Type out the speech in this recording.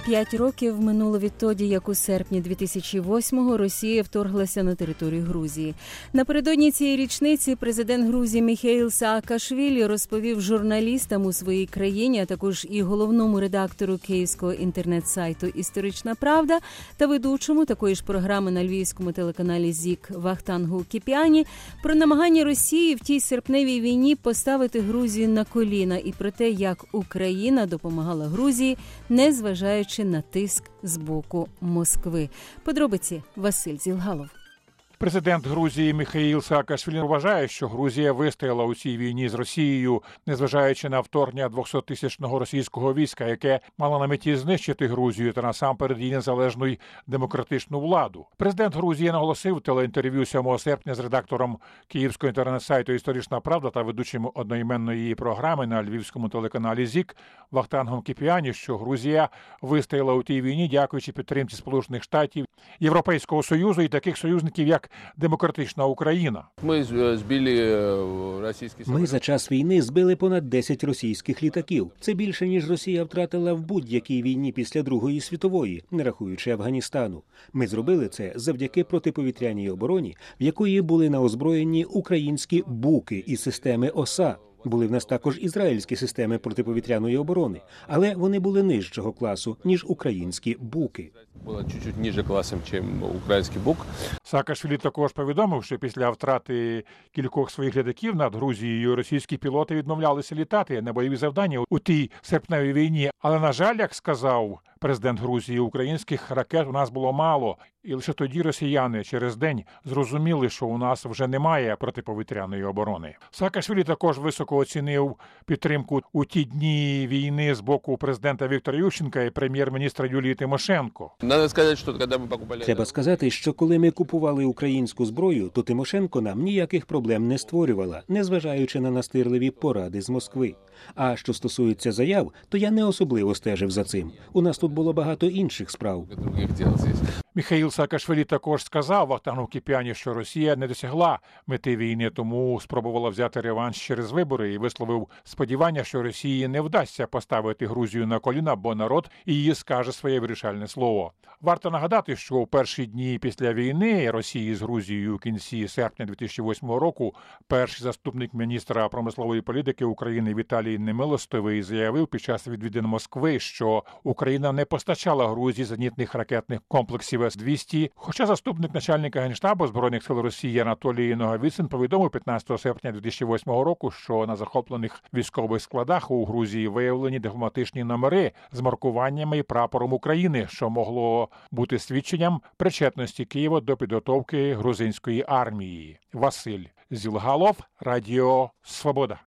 5 років минуло відтоді, як у серпні 2008-го Росія вторглася на територію Грузії. Напередодні цієї річниці президент Грузії Міхеїл Саакашвілі розповів журналістам у своїй країні, а також і головному редактору київського інтернет-сайту «Історична правда» та ведучому такої ж програми на львівському телеканалі ЗІК Вахтангу Кіпіані про намагання Росії в тій серпневій війні поставити Грузію на коліна і про те, як Україна допомагала Грузії, незважаючи на тиск з боку Москви. Подробиці Василь Зілгалов. Президент Грузії Міхеїл Саакашвілі вважає, що Грузія вистояла у цій війні з Росією, незважаючи на вторгнення 200-тисячного російського війська, яке мало на меті знищити Грузію та насамперед її незалежну й демократичну владу. Президент Грузії наголосив в телеінтерв'ю 7 серпня з редактором київського інтернет-сайту «Історична правда» та ведучим одноіменної її програми на львівському телеканалі ЗІК Вахтангом Кіпіані, що Грузія вистояла у тій війні, дякуючи підтримці Сполучених Штатів, Європейського Союзу і таких союзників, як демократична Україна. Ми за час війни збили понад 10 російських літаків. Це більше, ніж Росія втратила в будь-якій війні після Другої світової, не рахуючи Афганістану. Ми зробили це завдяки протиповітряній обороні, в якої були на озброєнні українські «Буки» і системи ОСА. Були в нас також ізраїльські системи протиповітряної оборони, але вони були нижчого класу, ніж українські «Буки». Було чуть-чуть ниже класом, ніж український «Бук». Саакашвілі також повідомив, що після втрати кількох своїх літаків над Грузією російські пілоти відмовлялися літати на бойові завдання у тій серпневій війні. Але, на жаль, як сказав президент Грузії, українських ракет у нас було мало. І лише тоді росіяни через день зрозуміли, що у нас вже немає протиповітряної оборони. Саакашвілі також високо оцінив підтримку у ті дні війни з боку президента Віктора Ющенка і прем'єр-міністра Юлії Тимошенко. Треба сказати, що коли ми купували українську зброю, то Тимошенко нам ніяких проблем не створювала, незважаючи на настирливі поради з Москви. А що стосується заяв, то я не особливо стежив за цим. У нас тут було багато інших справ. Міхеїл Саакашвілі також сказав Вахтангу Кіпіані, що Росія не досягла мети війни, тому спробувала взяти реванш через вибори і висловив сподівання, що Росії не вдасться поставити Грузію на коліна, бо народ і її скаже своє вирішальне слово. Варто нагадати, що у перші дні після війни Росії з Грузією у кінці серпня 2008 року перший заступник міністра промислової політики України Віталій Немилостивий заявив під час відвідин Москви, що Україна не постачала Грузії зенітних ракетних комплексів С-200, хоча заступник начальника Генштабу Збройних сил Росії Анатолій Наговіцин повідомив 15 серпня 2008 року, що на захоплених військових складах у Грузії виявлені дипломатичні номери з маркуваннями і прапором України, що могло бути свідченням причетності Києва до підготовки грузинської армії. Василь Зілгалов, Радіо Свобода.